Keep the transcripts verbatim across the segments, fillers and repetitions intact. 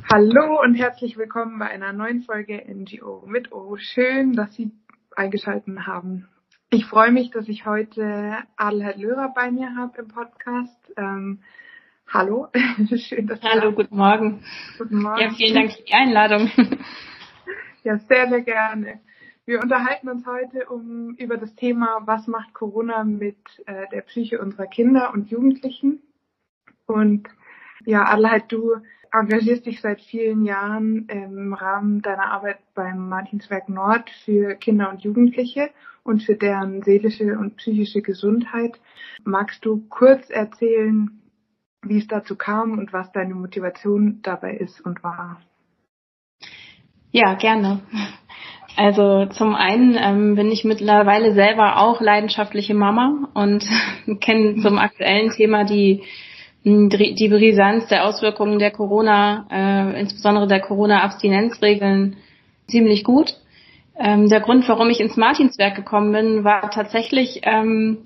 Hallo und herzlich willkommen bei einer neuen Folge N G O mit O. Schön, dass Sie eingeschaltet haben. Ich freue mich, dass ich heute Adelheid Löhrer bei mir habe im Podcast. Ähm, hallo, schön, dass Sie Hallo, da guten Morgen. Guten Morgen. Ja, vielen Dank für die Einladung. Ja, sehr, sehr gerne. Wir unterhalten uns heute um über das Thema, was macht Corona mit äh, der Psyche unserer Kinder und Jugendlichen. Und ja, Adelheid, du engagierst dich seit vielen Jahren im Rahmen deiner Arbeit beim Martinswerk Nord für Kinder und Jugendliche und für deren seelische und psychische Gesundheit. Magst du kurz erzählen, wie es dazu kam und was deine Motivation dabei ist und war? Ja, gerne. Also zum einen ähm, bin ich mittlerweile selber auch leidenschaftliche Mama und kenne zum aktuellen Thema die die Brisanz der Auswirkungen der Corona, äh, insbesondere der Corona-Abstinenzregeln, ziemlich gut. Ähm, der Grund, warum ich ins Martinswerk gekommen bin, war tatsächlich ähm,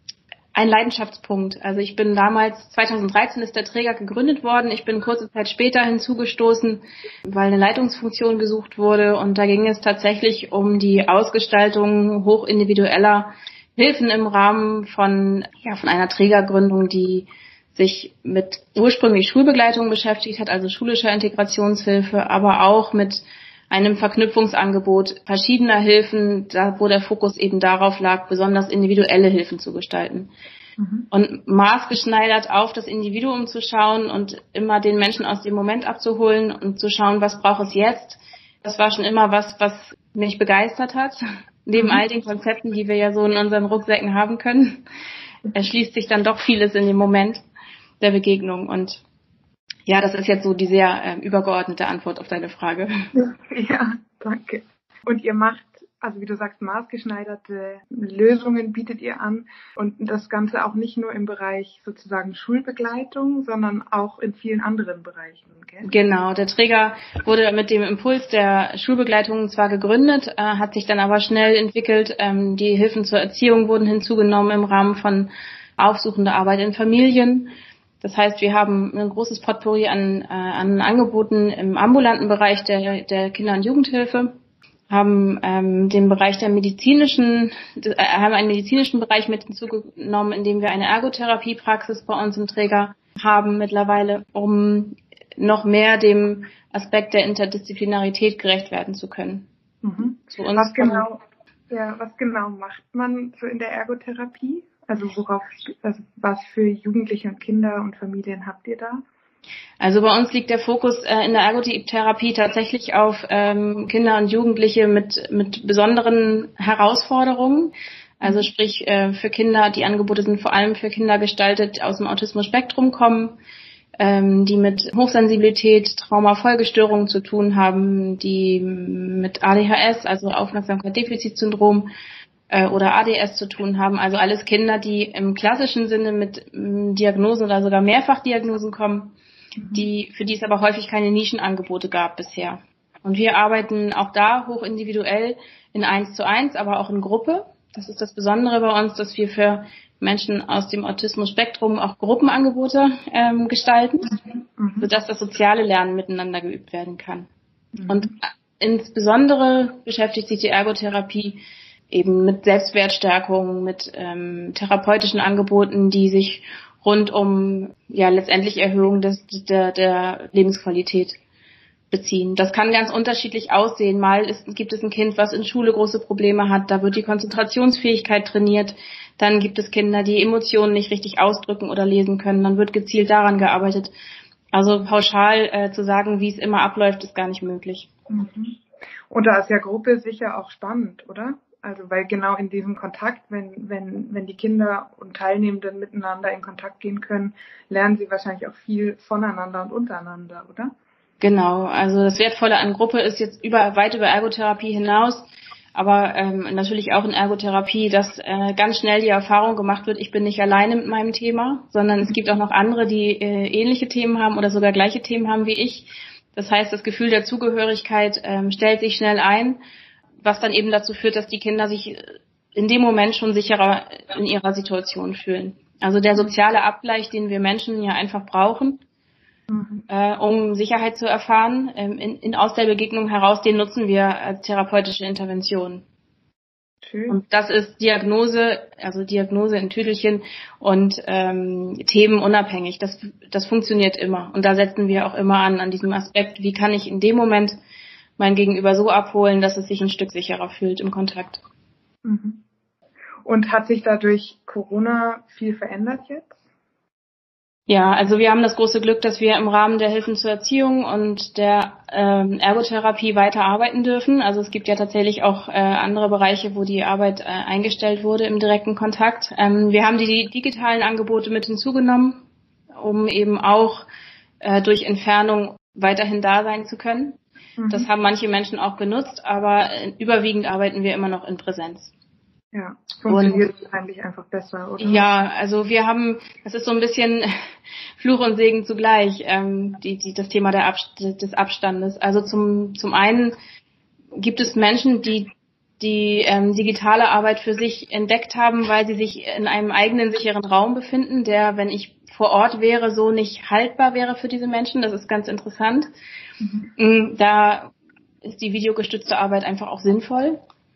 ein Leidenschaftspunkt. Also ich bin damals, zweitausenddreizehn ist der Träger gegründet worden. Ich bin kurze Zeit später hinzugestoßen, weil eine Leitungsfunktion gesucht wurde. Und da ging es tatsächlich um die Ausgestaltung hochindividueller Hilfen im Rahmen von, ja, von einer Trägergründung, die sich mit ursprünglich Schulbegleitung beschäftigt hat, also schulischer Integrationshilfe, aber auch mit einem Verknüpfungsangebot verschiedener Hilfen, da wo der Fokus eben darauf lag, besonders individuelle Hilfen zu gestalten. Mhm. Und maßgeschneidert auf das Individuum zu schauen und immer den Menschen aus dem Moment abzuholen und zu schauen, was braucht es jetzt. Das war schon immer was, was mich begeistert hat. Neben mhm. all den Konzepten, die wir ja so in unseren Rucksäcken haben können, erschließt sich dann doch vieles in dem Moment der Begegnung. Und ja, das ist jetzt so die sehr äh, übergeordnete Antwort auf deine Frage. Ja, danke. Und ihr macht, also wie du sagst, maßgeschneiderte Lösungen bietet ihr an und das Ganze auch nicht nur im Bereich sozusagen Schulbegleitung, sondern auch in vielen anderen Bereichen, gell? Genau, der Träger wurde mit dem Impuls der Schulbegleitung zwar gegründet, äh, hat sich dann aber schnell entwickelt. Ähm, die Hilfen zur Erziehung wurden hinzugenommen im Rahmen von aufsuchender Arbeit in Familien. Das heißt, wir haben ein großes Potpourri an, äh, an Angeboten im ambulanten Bereich der, der Kinder- und Jugendhilfe, haben ähm, den Bereich der medizinischen, äh, haben einen medizinischen Bereich mit hinzugenommen, in dem wir eine Ergotherapiepraxis bei uns im Träger haben mittlerweile, um noch mehr dem Aspekt der Interdisziplinarität gerecht werden zu können. Mhm. Zu uns was genau, ja, was genau macht man so in der Ergotherapie? Also worauf, also was für Jugendliche und Kinder und Familien habt ihr da? Also bei uns liegt der Fokus äh, in der Ergotherapie tatsächlich auf ähm, Kinder und Jugendliche mit mit besonderen Herausforderungen. Also sprich äh, für Kinder, die Angebote sind vor allem für Kinder gestaltet, die aus dem Autismus-Spektrum kommen, ähm, die mit Hochsensibilität, Traumafolgestörungen zu tun haben, die mit A D H S, also Aufmerksamkeitsdefizitsyndrom, oder A D S zu tun haben, also alles Kinder, die im klassischen Sinne mit Diagnosen oder sogar Mehrfachdiagnosen kommen, die für die es aber häufig keine Nischenangebote gab bisher. Und wir arbeiten auch da hochindividuell in eins zu eins, aber auch in Gruppe. Das ist das Besondere bei uns, dass wir für Menschen aus dem Autismus-Spektrum auch Gruppenangebote ähm, gestalten, mhm. sodass das soziale Lernen miteinander geübt werden kann. Mhm. Und insbesondere beschäftigt sich die Ergotherapie eben mit Selbstwertstärkung, mit ähm, therapeutischen Angeboten, die sich rund um ja letztendlich Erhöhung des, der, der Lebensqualität beziehen. Das kann ganz unterschiedlich aussehen. Mal ist, gibt es ein Kind, was in Schule große Probleme hat, da wird die Konzentrationsfähigkeit trainiert. Dann gibt es Kinder, die Emotionen nicht richtig ausdrücken oder lesen können. Dann wird gezielt daran gearbeitet. Also pauschal äh, zu sagen, wie es immer abläuft, ist gar nicht möglich. Mhm. Und da ist ja Gruppe sicher auch spannend, oder? Also weil genau in diesem Kontakt, wenn wenn wenn die Kinder und Teilnehmenden miteinander in Kontakt gehen können, lernen sie wahrscheinlich auch viel voneinander und untereinander, oder? Genau, also das Wertvolle an Gruppe ist jetzt über weit über Ergotherapie hinaus, aber ähm, natürlich auch in Ergotherapie, dass äh, ganz schnell die Erfahrung gemacht wird, ich bin nicht alleine mit meinem Thema, sondern es gibt auch noch andere, die äh, ähnliche Themen haben oder sogar gleiche Themen haben wie ich. Das heißt, das Gefühl der Zugehörigkeit ähm, stellt sich schnell ein, was dann eben dazu führt, dass die Kinder sich in dem Moment schon sicherer in ihrer Situation fühlen. Also der soziale Abgleich, den wir Menschen ja einfach brauchen, mhm. äh, um Sicherheit zu erfahren, ähm, in, in, aus der Begegnung heraus, den nutzen wir als therapeutische Intervention. Schön. Und das ist Diagnose, also Diagnose in Tüdelchen und ähm, themenunabhängig. Das, das funktioniert immer. Und da setzen wir auch immer an, an diesem Aspekt, wie kann ich in dem Moment mein Gegenüber so abholen, dass es sich ein Stück sicherer fühlt im Kontakt. Mhm. Und hat sich dadurch Corona viel verändert jetzt? Ja, also wir haben das große Glück, dass wir im Rahmen der Hilfen zur Erziehung und der ähm, Ergotherapie weiter arbeiten dürfen. Also es gibt ja tatsächlich auch äh, andere Bereiche, wo die Arbeit äh, eingestellt wurde im direkten Kontakt. Ähm, wir haben die, die digitalen Angebote mit hinzugenommen, um eben auch äh, durch Entfernung weiterhin da sein zu können. Mhm. Das haben manche Menschen auch genutzt, aber äh, überwiegend arbeiten wir immer noch in Präsenz. Ja, funktioniert und, eigentlich einfach besser, oder? Ja, also wir haben, das ist so ein bisschen Fluch und Segen zugleich, ähm, die, die, das Thema der Abst- des Abstandes. Also zum, zum einen gibt es Menschen, die die ähm, digitale Arbeit für sich entdeckt haben, weil sie sich in einem eigenen sicheren Raum befinden, der, wenn ich vor Ort wäre, so nicht haltbar wäre für diese Menschen. Das ist ganz interessant. Mhm. Da ist die videogestützte Arbeit einfach auch sinnvoll.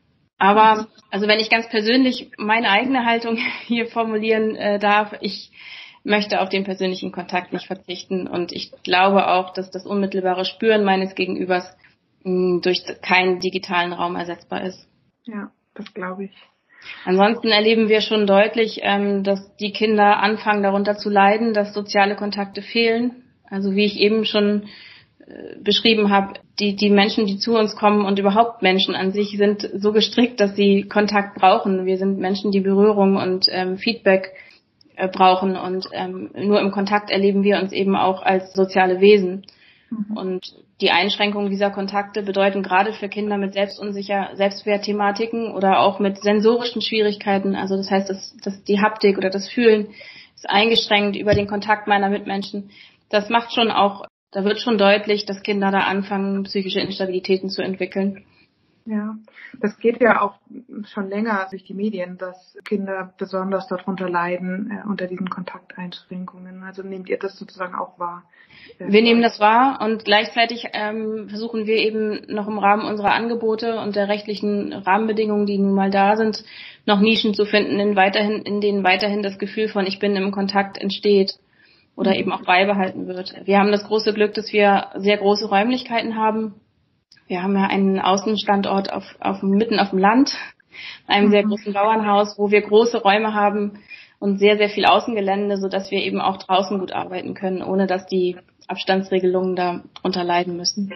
Aber, also wenn ich ganz persönlich meine eigene Haltung hier formulieren äh, darf, ich möchte auf den persönlichen Kontakt nicht verzichten und ich glaube auch, dass das unmittelbare Spüren meines Gegenübers mh, durch keinen digitalen Raum ersetzbar ist. Ja, das glaube ich. Ansonsten erleben wir schon deutlich, ähm, dass die Kinder anfangen darunter zu leiden, dass soziale Kontakte fehlen. Also wie ich eben schon beschrieben habe, die, die Menschen, die zu uns kommen und überhaupt Menschen an sich sind so gestrickt, dass sie Kontakt brauchen. Wir sind Menschen, die Berührung und ähm, Feedback äh, brauchen und ähm, nur im Kontakt erleben wir uns eben auch als soziale Wesen. Mhm. Und die Einschränkung dieser Kontakte bedeuten gerade für Kinder mit selbstunsicher Selbstwertthematiken oder auch mit sensorischen Schwierigkeiten, also das heißt, dass, dass die Haptik oder das Fühlen ist eingeschränkt über den Kontakt meiner Mitmenschen. Das macht schon auch Da wird schon deutlich, dass Kinder da anfangen, psychische Instabilitäten zu entwickeln. Ja, das geht ja auch schon länger durch die Medien, dass Kinder besonders darunter leiden, äh, unter diesen Kontakteinschränkungen. Also nehmt ihr das sozusagen auch wahr? Wir nehmen das wahr und gleichzeitig ähm, versuchen wir eben noch im Rahmen unserer Angebote und der rechtlichen Rahmenbedingungen, die nun mal da sind, noch Nischen zu finden, in, weiterhin, in denen weiterhin das Gefühl von ich bin im Kontakt entsteht. Oder eben auch beibehalten wird. Wir haben das große Glück, dass wir sehr große Räumlichkeiten haben. Wir haben ja einen Außenstandort auf, auf mitten auf dem Land, einem sehr großen Bauernhaus, wo wir große Räume haben und sehr, sehr viel Außengelände, sodass wir eben auch draußen gut arbeiten können, ohne dass die Abstandsregelungen da drunter leiden müssen.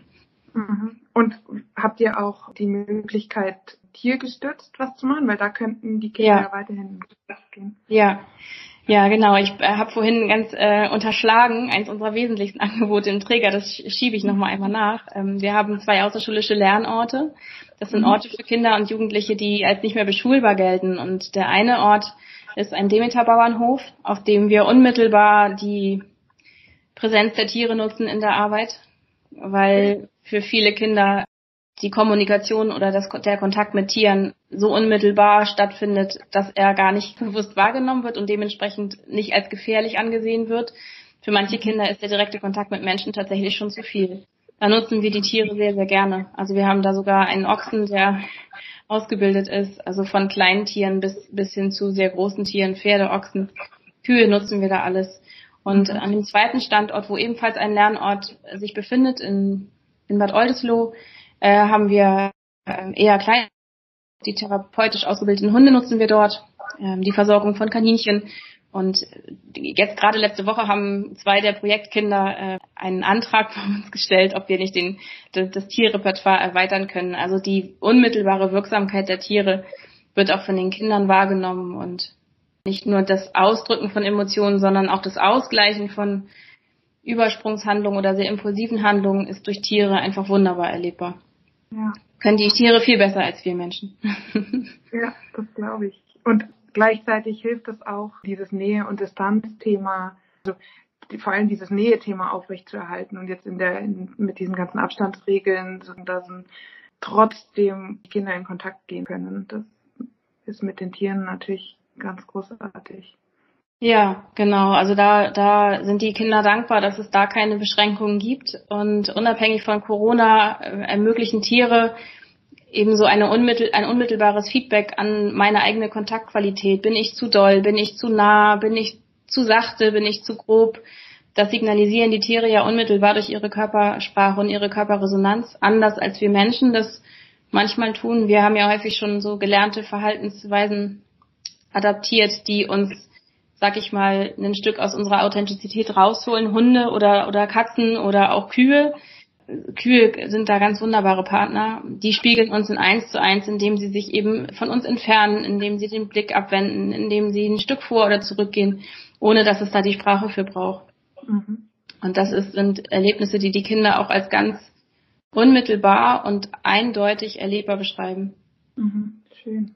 Und habt ihr auch die Möglichkeit, tiergestützt was zu machen? Weil da könnten die Kinder ja, ja weiterhin gehen. Ja. Ja, genau. Ich äh, habe vorhin ganz äh, unterschlagen, eins unserer wesentlichsten Angebote im Träger, das schiebe ich nochmal einmal nach. Ähm, wir haben zwei außerschulische Lernorte. Das sind Orte für Kinder und Jugendliche, die als nicht mehr beschulbar gelten. Und der eine Ort ist ein Demeter-Bauernhof, auf dem wir unmittelbar die Präsenz der Tiere nutzen in der Arbeit, weil für viele Kinder die Kommunikation oder das, der Kontakt mit Tieren so unmittelbar stattfindet, dass er gar nicht bewusst wahrgenommen wird und dementsprechend nicht als gefährlich angesehen wird. Für manche Kinder ist der direkte Kontakt mit Menschen tatsächlich schon zu viel. Da nutzen wir die Tiere sehr, sehr gerne. Also wir haben da sogar einen Ochsen, der ausgebildet ist, also von kleinen Tieren bis, bis hin zu sehr großen Tieren, Pferde, Ochsen, Kühe nutzen wir da alles. Und mhm. an dem zweiten Standort, wo ebenfalls ein Lernort sich befindet, in, in Bad Oldesloe, äh, haben wir äh, eher kleine, die therapeutisch ausgebildeten Hunde nutzen wir dort, ähm, die Versorgung von Kaninchen. Und jetzt gerade letzte Woche haben zwei der Projektkinder äh, einen Antrag bei uns gestellt, ob wir nicht den, das, das Tierrepertoire erweitern können. Also die unmittelbare Wirksamkeit der Tiere wird auch von den Kindern wahrgenommen und nicht nur das Ausdrücken von Emotionen, sondern auch das Ausgleichen von Übersprungshandlungen oder sehr impulsiven Handlungen ist durch Tiere einfach wunderbar erlebbar. Ja. Können die Tiere viel besser als wir Menschen. Ja, das glaube ich. Und gleichzeitig hilft es auch, dieses Nähe- und Distanzthema, also die, vor allem dieses Nähe-Thema aufrechtzuerhalten. Und jetzt in der in, mit diesen ganzen Abstandsregeln, so, dass trotzdem Kinder in Kontakt gehen können. Das ist mit den Tieren natürlich ganz großartig. Ja, genau. Also da, da sind die Kinder dankbar, dass es da keine Beschränkungen gibt. Und unabhängig von Corona äh, ermöglichen Tiere eben so eine unmittel, ein unmittelbares Feedback an meine eigene Kontaktqualität. Bin ich zu doll? Bin ich zu nah? Bin ich zu sachte? Bin ich zu grob? Das signalisieren die Tiere ja unmittelbar durch ihre Körpersprache und ihre Körperresonanz, anders als wir Menschen das manchmal tun. Wir haben ja häufig schon so gelernte Verhaltensweisen adaptiert, die uns, sag ich mal, ein Stück aus unserer Authentizität rausholen. Hunde oder, oder Katzen oder auch Kühe. Kühe sind da ganz wunderbare Partner. Die spiegeln uns in eins zu eins, indem sie sich eben von uns entfernen, indem sie den Blick abwenden, indem sie ein Stück vor oder zurückgehen, ohne dass es da die Sprache für braucht. Mhm. Und das ist, sind Erlebnisse, die die Kinder auch als ganz unmittelbar und eindeutig erlebbar beschreiben. Mhm. Schön.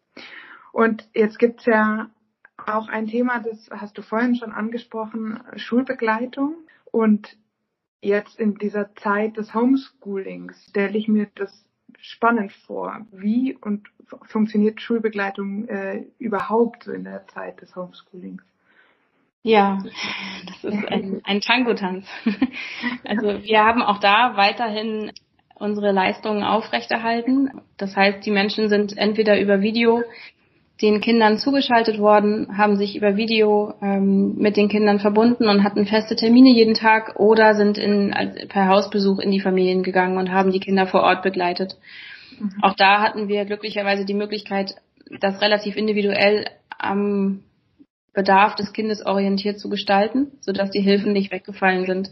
Und jetzt gibt's ja auch ein Thema, das hast du vorhin schon angesprochen, Schulbegleitung. Und jetzt in dieser Zeit des Homeschoolings stelle ich mir das spannend vor. Wie und funktioniert Schulbegleitung äh, überhaupt in der Zeit des Homeschoolings? Ja, das ist ein, ein Tango-Tanz. Also wir haben auch da weiterhin unsere Leistungen aufrechterhalten. Das heißt, die Menschen sind entweder über Video den Kindern zugeschaltet worden, haben sich über Video ähm, mit den Kindern verbunden und hatten feste Termine jeden Tag oder sind in, also per Hausbesuch in die Familien gegangen und haben die Kinder vor Ort begleitet. Mhm. Auch da hatten wir glücklicherweise die Möglichkeit, das relativ individuell am Bedarf des Kindes orientiert zu gestalten, sodass die Hilfen nicht weggefallen sind.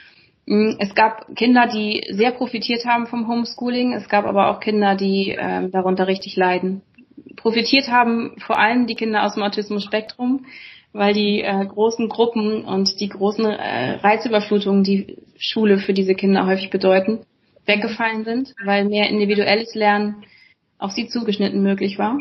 Es gab Kinder, die sehr profitiert haben vom Homeschooling. Es gab aber auch Kinder, die äh, darunter richtig leiden. Profitiert haben vor allem die Kinder aus dem Autismus-Spektrum, weil die äh, großen Gruppen und die großen äh, Reizüberflutungen, die Schule für diese Kinder häufig bedeuten, weggefallen sind, weil mehr individuelles Lernen auf sie zugeschnitten möglich war.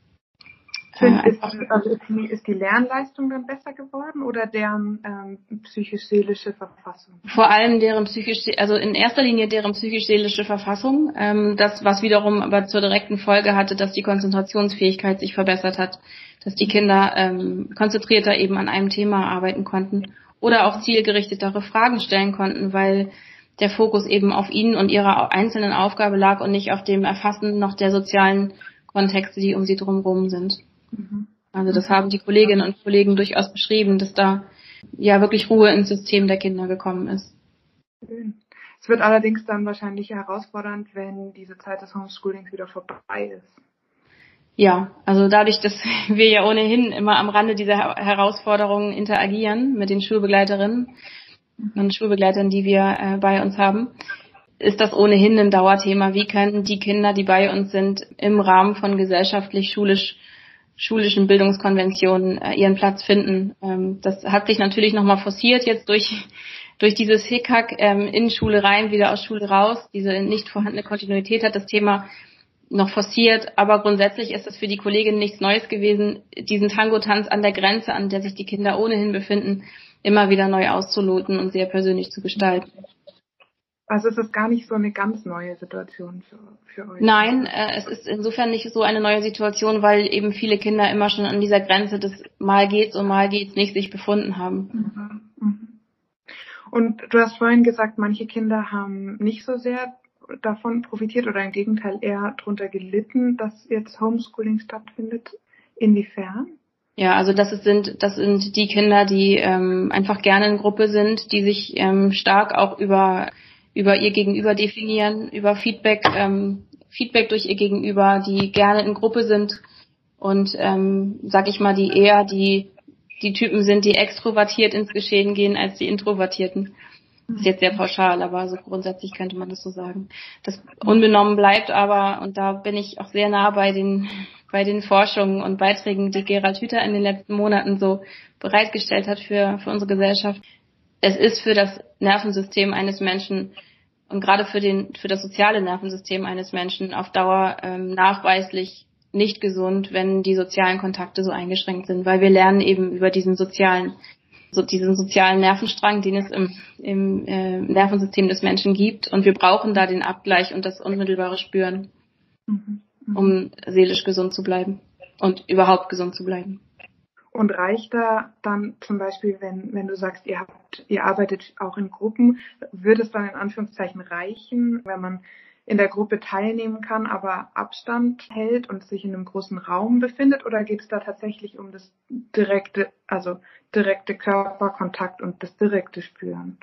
Sind, ist, also ist, die, ist die Lernleistung dann besser geworden oder deren ähm, psychisch-seelische Verfassung? Vor allem deren psychisch, also in erster Linie deren psychisch-seelische Verfassung. Ähm, das, was wiederum aber zur direkten Folge hatte, dass die Konzentrationsfähigkeit sich verbessert hat, dass die Kinder ähm, konzentrierter eben an einem Thema arbeiten konnten oder auch zielgerichtetere Fragen stellen konnten, weil der Fokus eben auf ihnen und ihrer einzelnen Aufgabe lag und nicht auf dem Erfassen noch der sozialen Kontexte, die um sie drumherum sind. Also das haben die Kolleginnen und Kollegen durchaus beschrieben, dass da ja wirklich Ruhe ins System der Kinder gekommen ist. Es wird allerdings dann wahrscheinlich herausfordernd, wenn diese Zeit des Homeschoolings wieder vorbei ist. Ja, also dadurch, dass wir ja ohnehin immer am Rande dieser Herausforderungen interagieren mit den Schulbegleiterinnen und Schulbegleitern, die wir äh, bei uns haben, ist das ohnehin ein Dauerthema. Wie können die Kinder, die bei uns sind, im Rahmen von gesellschaftlich-schulisch schulischen Bildungskonventionen äh, ihren Platz finden. Ähm, das hat sich natürlich nochmal forciert jetzt durch durch dieses Hickhack ähm, in Schule rein, wieder aus Schule raus. Diese nicht vorhandene Kontinuität hat das Thema noch forciert, aber grundsätzlich ist es für die Kolleginnen nichts Neues gewesen, diesen Tango-Tanz an der Grenze, an der sich die Kinder ohnehin befinden, immer wieder neu auszuloten und sehr persönlich zu gestalten. Also es ist gar nicht so eine ganz neue Situation für, für euch? Nein, äh, es ist insofern nicht so eine neue Situation, weil eben viele Kinder immer schon an dieser Grenze des mal geht's und mal geht's nicht sich befunden haben. Mhm, mhm. Und du hast vorhin gesagt, manche Kinder haben nicht so sehr davon profitiert oder im Gegenteil eher darunter gelitten, dass jetzt Homeschooling stattfindet. Inwiefern? Ja, also das sind das sind die Kinder, die ähm, einfach gerne in Gruppe sind, die sich ähm, stark auch über über ihr Gegenüber definieren, über Feedback, ähm, Feedback durch ihr Gegenüber, die gerne in Gruppe sind und, ähm, sag ich mal, die eher die die Typen sind, die extrovertiert ins Geschehen gehen, als die Introvertierten. Das ist jetzt sehr pauschal, aber so grundsätzlich könnte man das so sagen. Das unbenommen bleibt aber, und da bin ich auch sehr nah bei den bei den Forschungen und Beiträgen, die Gerald Hüther in den letzten Monaten so bereitgestellt hat für für unsere Gesellschaft. Es ist für das Nervensystem eines Menschen und gerade für den für das soziale Nervensystem eines Menschen auf Dauer ähm, nachweislich nicht gesund, wenn die sozialen Kontakte so eingeschränkt sind, weil wir lernen eben über diesen sozialen so diesen sozialen Nervenstrang, den es im, im äh, Nervensystem des Menschen gibt, und wir brauchen da den Abgleich und das unmittelbare Spüren, mhm, mh. um seelisch gesund zu bleiben und überhaupt gesund zu bleiben. Und reicht da dann zum Beispiel, wenn, wenn du sagst, ihr habt, ihr arbeitet auch in Gruppen, würde es dann in Anführungszeichen reichen, wenn man in der Gruppe teilnehmen kann, aber Abstand hält und sich in einem großen Raum befindet, oder geht es da tatsächlich um das direkte, also direkte Körperkontakt und das direkte Spüren?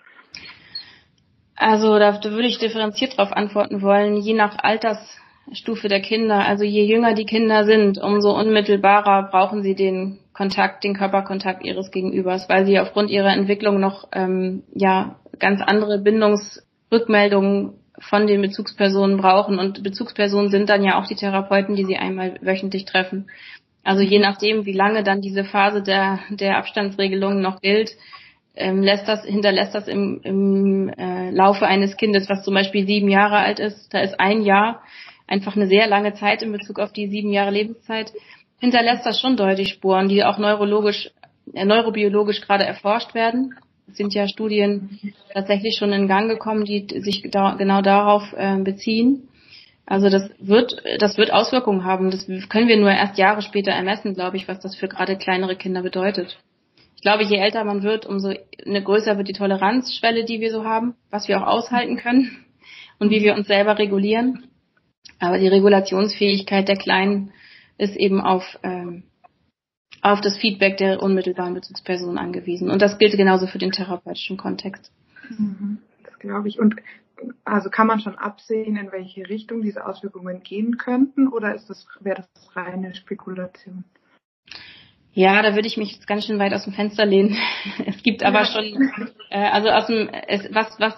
Also da, da würde ich differenziert darauf antworten wollen, je nach Altersstufe der Kinder. Also je jünger die Kinder sind, umso unmittelbarer brauchen sie den Kontakt, den Körperkontakt ihres Gegenübers, weil sie aufgrund ihrer Entwicklung noch ähm, ja ganz andere Bindungsrückmeldungen von den Bezugspersonen brauchen. Und Bezugspersonen sind dann ja auch die Therapeuten, die sie einmal wöchentlich treffen. Also je nachdem, wie lange dann diese Phase der, der Abstandsregelung noch gilt, ähm, lässt das, hinterlässt das im, im äh, Laufe eines Kindes, was zum Beispiel sieben Jahre alt ist, da ist ein Jahr einfach eine sehr lange Zeit in Bezug auf die sieben Jahre Lebenszeit, hinterlässt das schon deutlich Spuren, die auch neurologisch, äh, neurobiologisch gerade erforscht werden. Es sind ja Studien tatsächlich schon in Gang gekommen, die sich da, genau darauf äh, beziehen. Also das wird, das wird Auswirkungen haben. Das können wir nur erst Jahre später ermessen, glaube ich, was das für gerade kleinere Kinder bedeutet. Ich glaube, je älter man wird, umso eine größer wird die Toleranzschwelle, die wir so haben, was wir auch aushalten können und wie wir uns selber regulieren. Aber die Regulationsfähigkeit der Kleinen ist eben auf ähm, auf das Feedback der unmittelbaren Bezugsperson angewiesen. Und das gilt genauso für den therapeutischen Kontext. Das glaube ich. Und also kann man schon absehen, in welche Richtung diese Auswirkungen gehen könnten, oder ist das, wäre das reine Spekulation? Ja, da würde ich mich jetzt ganz schön weit aus dem Fenster lehnen. Es gibt aber schon, äh, also aus dem, es, was, was,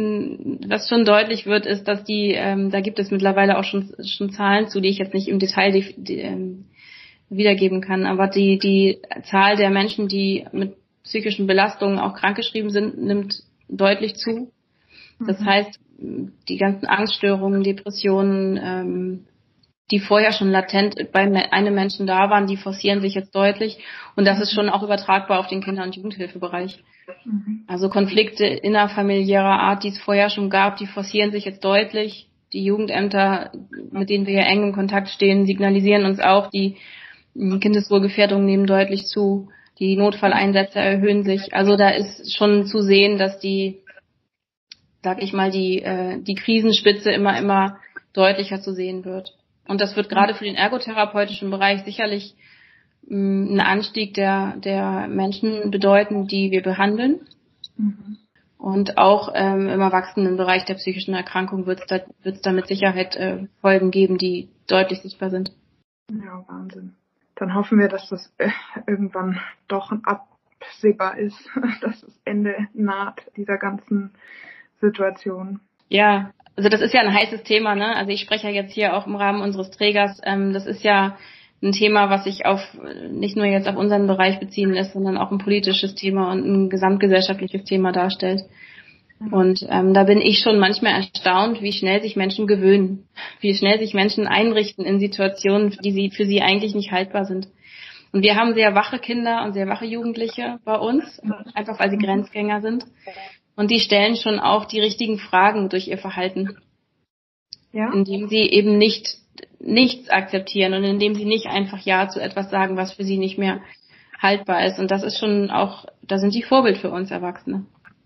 was schon deutlich wird, ist, dass die, ähm, da gibt es mittlerweile auch schon, schon Zahlen zu, die ich jetzt nicht im Detail die, die, ähm, wiedergeben kann, aber die, die Zahl der Menschen, die mit psychischen Belastungen auch krankgeschrieben sind, nimmt deutlich zu. Das mhm. heißt, die ganzen Angststörungen, Depressionen, ähm, die vorher schon latent bei einem Menschen da waren, die forcieren sich jetzt deutlich. Und das ist schon auch übertragbar auf den Kinder- und Jugendhilfebereich. Mhm. Also Konflikte innerfamiliärer Art, die es vorher schon gab, die forcieren sich jetzt deutlich. Die Jugendämter, mit denen wir hier eng in Kontakt stehen, signalisieren uns auch, die Kindeswohlgefährdungen nehmen deutlich zu. Die Notfalleinsätze erhöhen sich. Also da ist schon zu sehen, dass die, sag ich mal, die, äh, die Krisenspitze immer, immer deutlicher zu sehen wird. Und das wird gerade für den ergotherapeutischen Bereich sicherlich mh, einen Anstieg der, der Menschen bedeuten, die wir behandeln. Mhm. Und auch ähm, im Erwachsenenbereich der psychischen Erkrankung wird es da, wird's da mit Sicherheit äh, Folgen geben, die deutlich sichtbar sind. Ja, Wahnsinn. Dann hoffen wir, dass das äh, irgendwann doch absehbar ist, dass das Ende naht dieser ganzen Situation. Ja, also das ist ja ein heißes Thema, ne? Also ich spreche ja jetzt hier auch im Rahmen unseres Trägers. Ähm, das ist ja ein Thema, was sich auf nicht nur jetzt auf unseren Bereich beziehen lässt, sondern auch ein politisches Thema und ein gesamtgesellschaftliches Thema darstellt. Mhm. Und ähm, da bin ich schon manchmal erstaunt, wie schnell sich Menschen gewöhnen, wie schnell sich Menschen einrichten in Situationen, die sie für sie eigentlich nicht haltbar sind. Und wir haben sehr wache Kinder und sehr wache Jugendliche bei uns, einfach weil sie Grenzgänger sind. Und die stellen schon auch die richtigen Fragen durch ihr Verhalten, ja? Indem sie eben nicht nichts akzeptieren und indem sie nicht einfach Ja zu etwas sagen, was für sie nicht mehr haltbar ist. Und das ist schon auch, da sind die Vorbild für uns Erwachsene.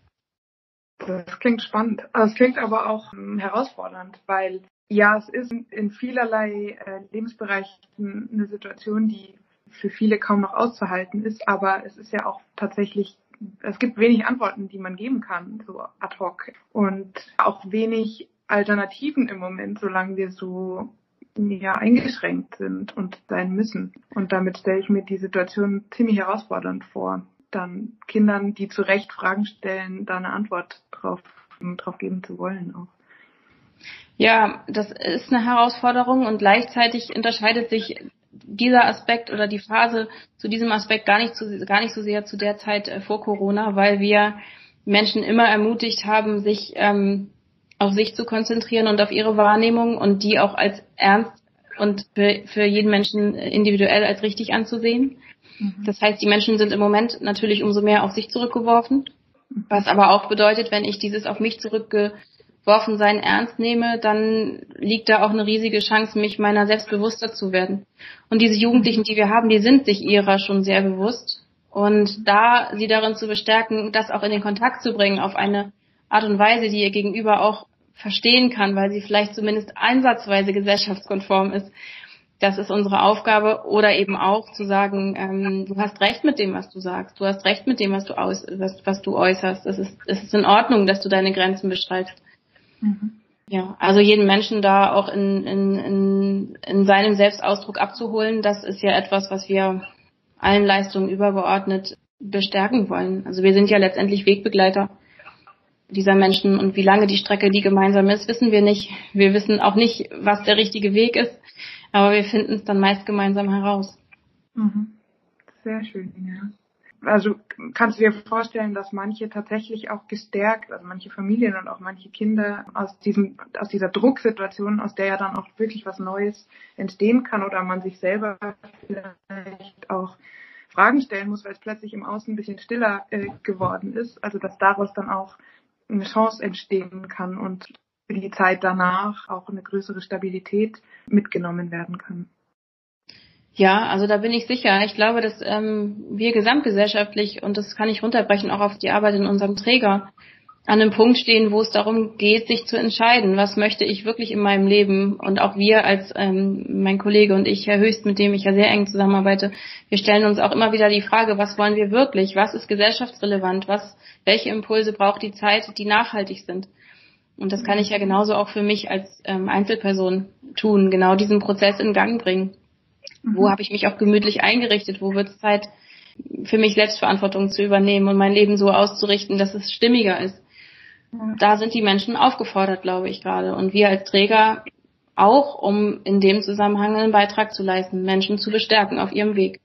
Das klingt spannend. Es klingt aber auch ähm, herausfordernd, weil ja, es ist in vielerlei äh, Lebensbereichen eine Situation, die für viele kaum noch auszuhalten ist, aber es ist ja auch tatsächlich, es gibt wenig Antworten, die man geben kann, so ad hoc. Und auch wenig Alternativen im Moment, solange wir so ja, eingeschränkt sind und sein müssen. Und damit stelle ich mir die Situation ziemlich herausfordernd vor, dann Kindern, die zu Recht Fragen stellen, da eine Antwort drauf, drauf geben zu wollen auch. Ja, das ist eine Herausforderung und gleichzeitig unterscheidet sich dieser Aspekt oder die Phase zu diesem Aspekt gar nicht, zu, gar nicht so sehr zu der Zeit äh, vor Corona, weil wir Menschen immer ermutigt haben, sich ähm, auf sich zu konzentrieren und auf ihre Wahrnehmung und die auch als ernst und für, für jeden Menschen individuell als richtig anzusehen. Mhm. Das heißt, die Menschen sind im Moment natürlich umso mehr auf sich zurückgeworfen, was aber auch bedeutet, wenn ich dieses auf mich zurückgeworfen Betroffensein ernst nehme, dann liegt da auch eine riesige Chance, mich meiner selbst bewusster zu werden. Und diese Jugendlichen, die wir haben, die sind sich ihrer schon sehr bewusst. Und da sie darin zu bestärken, das auch in den Kontakt zu bringen auf eine Art und Weise, die ihr Gegenüber auch verstehen kann, weil sie vielleicht zumindest ansatzweise gesellschaftskonform ist, das ist unsere Aufgabe. Oder eben auch zu sagen, ähm, du hast recht mit dem, was du sagst. Du hast recht mit dem, was du aus, was, was du äußerst. Es ist, es ist in Ordnung, dass du deine Grenzen beschreibst. Mhm. Ja, also jeden Menschen da auch in, in, in, in seinem Selbstausdruck abzuholen, das ist ja etwas, was wir allen Leistungen übergeordnet bestärken wollen. Also wir sind ja letztendlich Wegbegleiter dieser Menschen und wie lange die Strecke die gemeinsam ist, wissen wir nicht. Wir wissen auch nicht, was der richtige Weg ist, aber wir finden es dann meist gemeinsam heraus. Mhm. Sehr schön, ja. Also kannst du dir vorstellen, dass manche tatsächlich auch gestärkt, also manche Familien und auch manche Kinder aus diesem, aus dieser Drucksituation, aus der ja dann auch wirklich was Neues entstehen kann oder man sich selber vielleicht auch Fragen stellen muss, weil es plötzlich im Außen ein bisschen stiller äh, geworden ist, also dass daraus dann auch eine Chance entstehen kann und für die Zeit danach auch eine größere Stabilität mitgenommen werden kann. Ja, also da bin ich sicher. Ich glaube, dass ähm, wir gesamtgesellschaftlich, und das kann ich runterbrechen auch auf die Arbeit in unserem Träger, an einem Punkt stehen, wo es darum geht, sich zu entscheiden, was möchte ich wirklich in meinem Leben. Und auch wir als ähm, mein Kollege und ich, Herr Höchst, mit dem ich ja sehr eng zusammenarbeite, wir stellen uns auch immer wieder die Frage, was wollen wir wirklich? Was ist gesellschaftsrelevant? Was, welche Impulse braucht die Zeit, die nachhaltig sind? Und das kann ich ja genauso auch für mich als ähm, Einzelperson tun, genau diesen Prozess in Gang bringen. Wo habe ich mich auch gemütlich eingerichtet? Wo wird es Zeit, für mich Selbstverantwortung zu übernehmen und mein Leben so auszurichten, dass es stimmiger ist? Ja. Da sind die Menschen aufgefordert, glaube ich, gerade. Und wir als Träger auch, um in dem Zusammenhang einen Beitrag zu leisten, Menschen zu bestärken auf ihrem Weg.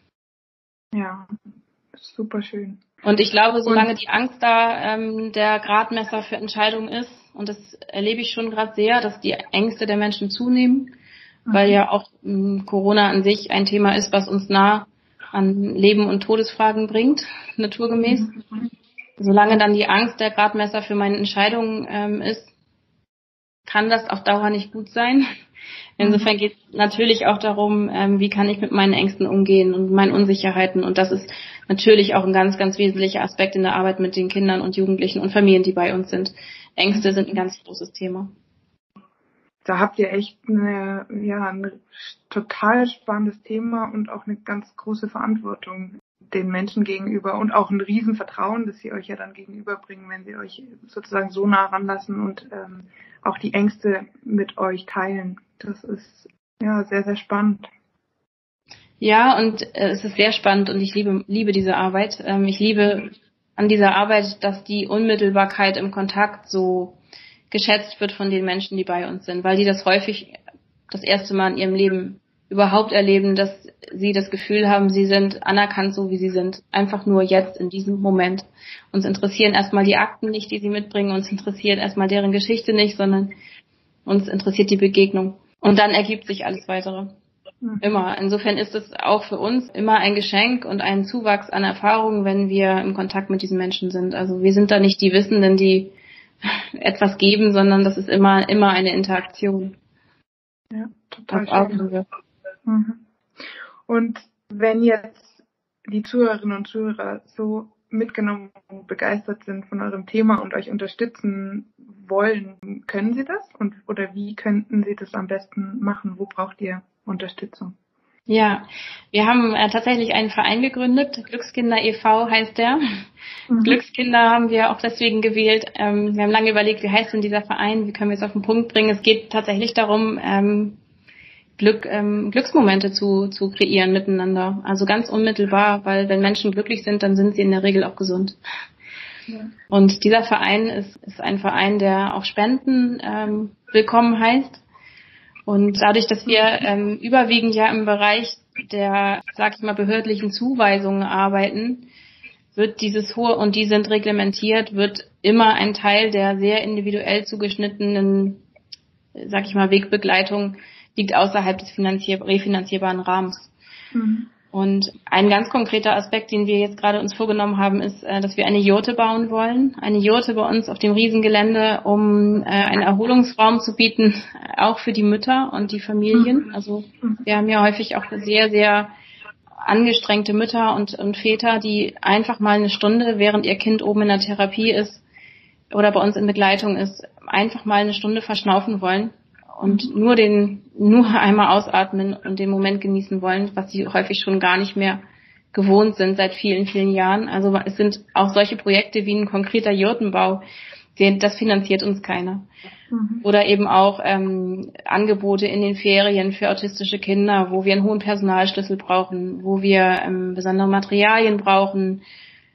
Ja, super schön. Und ich glaube, solange und die Angst da ähm, der Gradmesser für Entscheidungen ist, und das erlebe ich schon gerade sehr, dass die Ängste der Menschen zunehmen, weil ja auch ähm, Corona an sich ein Thema ist, was uns nah an Leben- und Todesfragen bringt, naturgemäß. Mhm. Solange dann die Angst der Gradmesser für meine Entscheidungen ähm, ist, kann das auf Dauer nicht gut sein. Insofern geht es natürlich auch darum, ähm, wie kann ich mit meinen Ängsten umgehen und meinen Unsicherheiten. Und das ist natürlich auch ein ganz, ganz wesentlicher Aspekt in der Arbeit mit den Kindern und Jugendlichen und Familien, die bei uns sind. Ängste sind ein ganz großes Thema. Da habt ihr echt eine, ja, ein total spannendes Thema und auch eine ganz große Verantwortung den Menschen gegenüber und auch ein Riesenvertrauen, das sie euch ja dann gegenüberbringen, wenn sie euch sozusagen so nah ranlassen und ähm, auch die Ängste mit euch teilen. Das ist ja sehr, sehr spannend. Ja, und äh, es ist sehr spannend und ich liebe, liebe diese Arbeit. Ähm, ich liebe an dieser Arbeit, dass die Unmittelbarkeit im Kontakt so geschätzt wird von den Menschen, die bei uns sind, weil die das häufig das erste Mal in ihrem Leben überhaupt erleben, dass sie das Gefühl haben, sie sind anerkannt, so wie sie sind, einfach nur jetzt in diesem Moment. Uns interessieren erstmal die Akten nicht, die sie mitbringen, uns interessiert erstmal deren Geschichte nicht, sondern uns interessiert die Begegnung. Und dann ergibt sich alles Weitere. Immer. Insofern ist es auch für uns immer ein Geschenk und ein Zuwachs an Erfahrungen, wenn wir im Kontakt mit diesen Menschen sind. Also wir sind da nicht die Wissenden, die etwas geben, sondern das ist immer immer eine Interaktion. Ja, total schön. Mhm. Und wenn jetzt die Zuhörerinnen und Zuhörer so mitgenommen und begeistert sind von eurem Thema und euch unterstützen wollen, können sie das? Und oder wie könnten sie das am besten machen? Wo braucht ihr Unterstützung? Ja, wir haben äh, tatsächlich einen Verein gegründet, Glückskinder e V heißt der. Mhm. Glückskinder haben wir auch deswegen gewählt. Ähm, wir haben lange überlegt, wie heißt denn dieser Verein, wie können wir es auf den Punkt bringen. Es geht tatsächlich darum, ähm, Glück, ähm, Glücksmomente zu, zu kreieren miteinander. Also ganz unmittelbar, weil wenn Menschen glücklich sind, dann sind sie in der Regel auch gesund. Ja. Und dieser Verein ist, ist ein Verein, der auch Spenden ähm, willkommen heißt. Und dadurch, dass wir ähm, überwiegend ja im Bereich der, sag ich mal, behördlichen Zuweisungen arbeiten, wird dieses hohe, und die sind reglementiert, wird immer ein Teil der sehr individuell zugeschnittenen, sag ich mal, Wegbegleitung liegt außerhalb des finanzier- refinanzierbaren Rahmens. Mhm. Und ein ganz konkreter Aspekt, den wir jetzt gerade uns vorgenommen haben, ist, dass wir eine Jurte bauen wollen. Eine Jurte bei uns auf dem Riesengelände, um einen Erholungsraum zu bieten, auch für die Mütter und die Familien. Also wir haben ja häufig auch sehr, sehr angestrengte Mütter und, und Väter, die einfach mal eine Stunde, während ihr Kind oben in der Therapie ist oder bei uns in Begleitung ist, einfach mal eine Stunde verschnaufen wollen. Und nur den, nur einmal ausatmen und den Moment genießen wollen, was sie häufig schon gar nicht mehr gewohnt sind seit vielen, vielen Jahren. Also es sind auch solche Projekte wie ein konkreter Jurtenbau, den, das finanziert uns keiner. Mhm. Oder eben auch ähm, Angebote in den Ferien für autistische Kinder, wo wir einen hohen Personalschlüssel brauchen, wo wir ähm, besondere Materialien brauchen,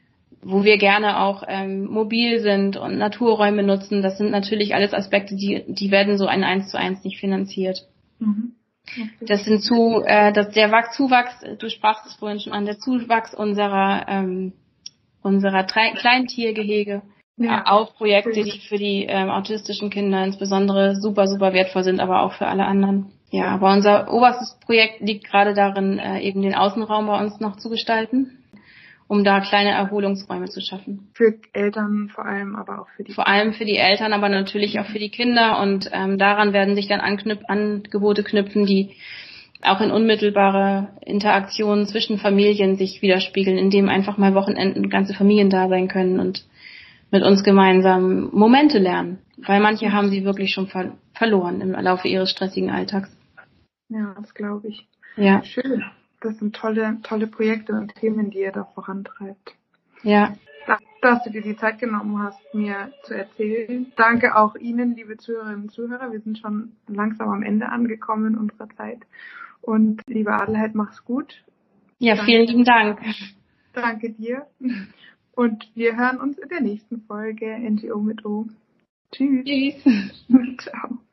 wo wir gerne auch ähm, mobil sind und Naturräume nutzen. Das sind natürlich alles Aspekte, die die werden so ein eins zu eins nicht finanziert. Mhm. Okay. Das sind zu, äh, dass der Zuwachs, du sprachst es vorhin schon an, der Zuwachs unserer ähm, unserer Tre- Kleintiergehege, ja. Auch Projekte, die für die ähm, autistischen Kinder insbesondere super, super wertvoll sind, aber auch für alle anderen. Ja, aber unser oberstes Projekt liegt gerade darin, äh, eben den Außenraum bei uns noch zu gestalten, um da kleine Erholungsräume zu schaffen. Für Eltern vor allem, aber auch für die Vor allem für die Eltern, aber natürlich auch für die Kinder. Und ähm, daran werden sich dann Anknüp- Angebote knüpfen, die auch in unmittelbare Interaktionen zwischen Familien sich widerspiegeln, indem einfach mal Wochenenden ganze Familien da sein können und mit uns gemeinsam Momente lernen. Weil manche haben sie wirklich schon ver- verloren im Laufe ihres stressigen Alltags. Ja, das glaube ich. Ja. Schön. Das sind tolle, tolle Projekte und Themen, die ihr da vorantreibt. Ja. Danke, dass du dir die Zeit genommen hast, mir zu erzählen. Danke auch Ihnen, liebe Zuhörerinnen und Zuhörer. Wir sind schon langsam am Ende angekommen in unserer Zeit. Und liebe Adelheid, mach's gut. Ja, Danke. Vielen lieben Dank. Danke dir. Und wir hören uns in der nächsten Folge N G O mit O. Tschüss. Tschüss. Ciao.